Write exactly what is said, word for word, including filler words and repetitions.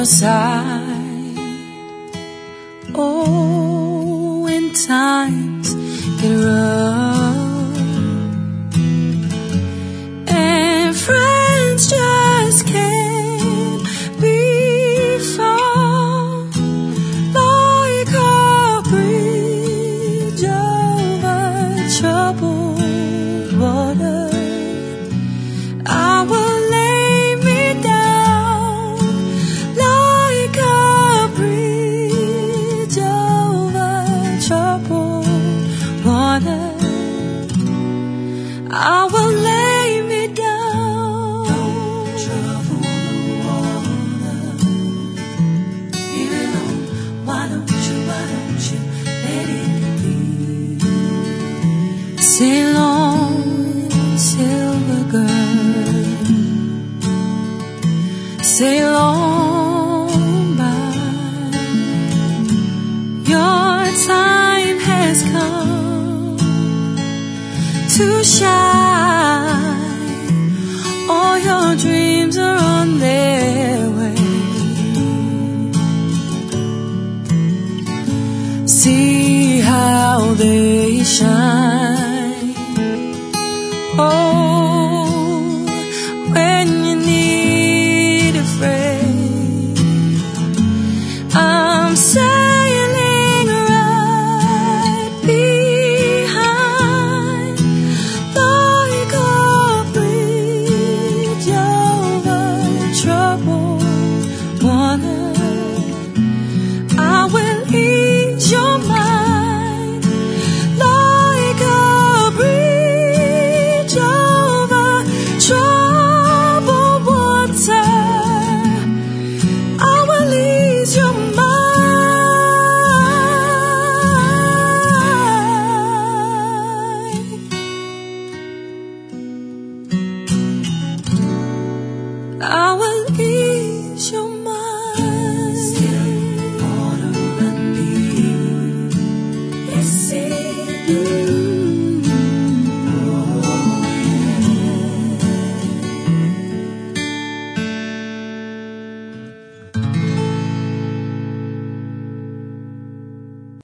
side. Oh, when times get rough and friends just can't be found, like a bridge over troubled water, I will lay me down like a bridge over troubled water. I will lay me down. Troubled water. Leave it alone. Why don't you, why don't you let it be? Sail on, silver girl. Sail on by. Your time has come to shine. All your dreams are on their way. See how they shine. Oh, when you need a friend, I'm sailing right behind, like a bridge over troubled water. I will ease your mind, like a bridge over troubled water. I will ease your mind.